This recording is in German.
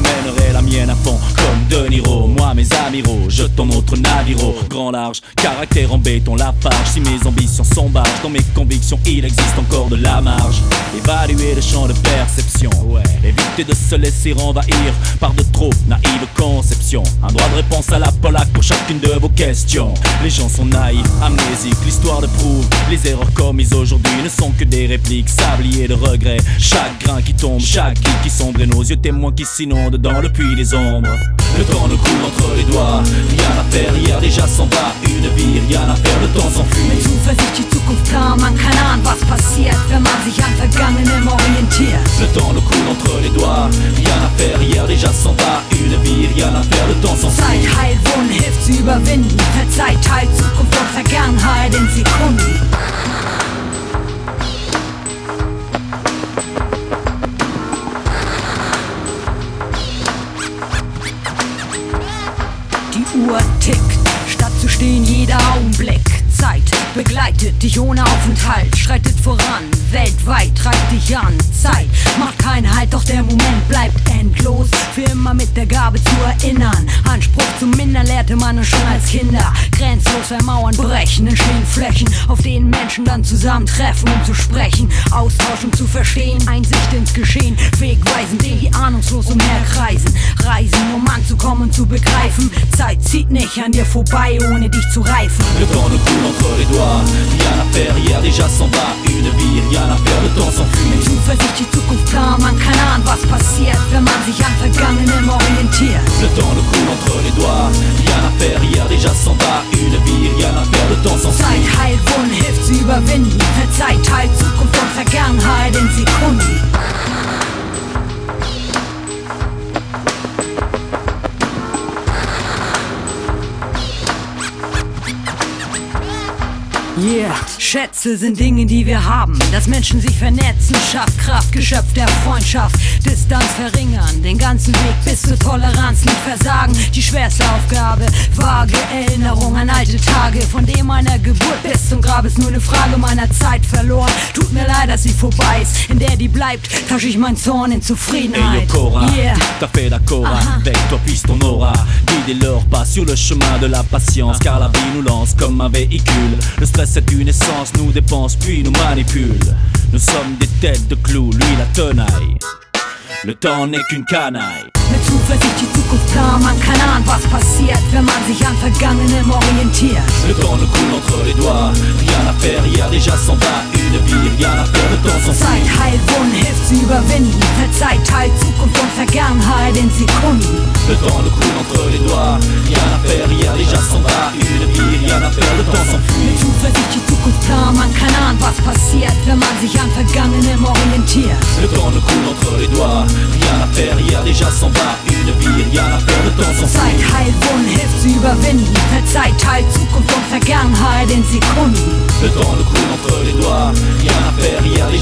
mènerai la mienne à fond comme De Niro. Moi mes amiraux, jetons notre navire au grand large. Caractère en béton, la farge. Si mes ambitions sont barges, dans mes convictions il existe encore de la marge. Évaluer le champ de perception, éviter de se laisser envahir par de trop naïves conceptions. Un droit de réponse à la Polaque pour chacune de vos questions. Les gens sont naïfs, amnésiques, l'histoire le prouve. Les erreurs commises aujourd'hui ne sont que des répliques, sabliers de regrets. Chaque grain qui tombe, chaque guide qui sombre et nos yeux témoins qui s'inondent dans le puits des ombres. Le temps nous coule entre les doigts, rien à faire, hier déjà s'en va. Une vie, rien à faire, le temps s'enfuit. Mit Zuversicht die Zukunft klar, man kann ahnen, was passiert, wenn man sich an Vergangenem orientiert. Le temps nous coule entre les doigts, rien à faire, hier déjà s'en va. Une vie, rien à faire, le temps s'enfuit. Zeit heilt Wunden, hilft zu überwinden. Verzeiht teilt Zukunft und Vergangenheit in Sekunden. Die Uhr tickt, statt zu stehen jeder Augenblick. Zeit begleitet dich ohne Aufenthalt, schreitet voran, weltweit treibt dich an. Zeit macht keinen Halt, doch der Moment bleibt endlos. Für immer mit der Gabe zu erinnern. Anspruch zum Mindern lehrte man uns schon als Kinder. Grenzlos, wenn Mauern brechen, entstehen Flächen, auf denen Menschen dann zusammentreffen, um zu sprechen. Austauschen, zu verstehen, Einsicht ins Geschehen. Wegweisend, den die ahnungslos umherkreisen. Reisen, um anzukommen und zu begreifen. Zeit zieht nicht an dir vorbei, ohne dich zu reifen. Le temps nous coule entre les doigts, rien à faire, hier déjà s'en va. Une vie, rien à faire, le temps s'enfuit. Mit Zuversicht die Zukunft klar, man kann ahnen, was passiert, wenn man sich an Vergangenem orientiert. Le temps nous coule entre les doigts, rien à faire, hier déjà s'en va. Une vie, rien à faire, le temps s'enfuit. Zeit heilt Wunden, hilft zu überwinden. Verzeiht teilt Zukunft und Vergangenheit in Sekunden. Yeah, Schätze sind Dinge, die wir haben. Dass Menschen sich vernetzen, schafft Kraft, Geschöpf der Freundschaft. Distanz verringern, den ganzen Weg bis zur Toleranz. Nicht versagen, die schwerste Aufgabe. Vage Erinnerung an alte Tage. Von dem meiner Geburt bis zum Grab ist nur eine Frage meiner Zeit verloren. Tut mir leid, dass sie vorbei ist. In der die bleibt, tausche ich meinen Zorn in Zufriedenheit. Hey Cora, yeah. tout à fait d'accord avec toi puisque ton aura guide leur pas sur le chemin de la patience. Car la vie nous lance comme un véhicule. Le stress c'est une essence, nous dépense puis nous manipule. Nous sommes des têtes de clous, lui la tenaille. Le temps n'est qu'une canaille. Mit Zuversicht die Zukunft klar, man kann ahnen, was passiert, wenn man sich an Vergangenem orientiert. Le temps nous coule entre les doigts, rien à faire, hier déjà s'en va. Une vie, rien à faire, le temps s'enfuit. Zeit heilt Wunden, hilft zu überwinden. Verzeiht teilt Zukunft und Vergangenheit in Sekunden. Le temps nous coule entre les doigts, rien à faire, hier déjà s'en va. Une vie, rien à faire, le temps s'enfuit. Mit Zuversicht die Zukunft klar, man kann ahnen, was passiert, wenn man sich an Vergangenem orientiert. Le temps nous coule entre les doigts, rien à faire, hier déjà s'en va. Une vie, rien à faire, le temps s'enfuit. Zeit heilt Wunden, hilft zu überwinden. Verzeiht teilt Zukunft und Vergangenheit in Sekunden. Le temps nous coule entre les doigts, rien à faire, hier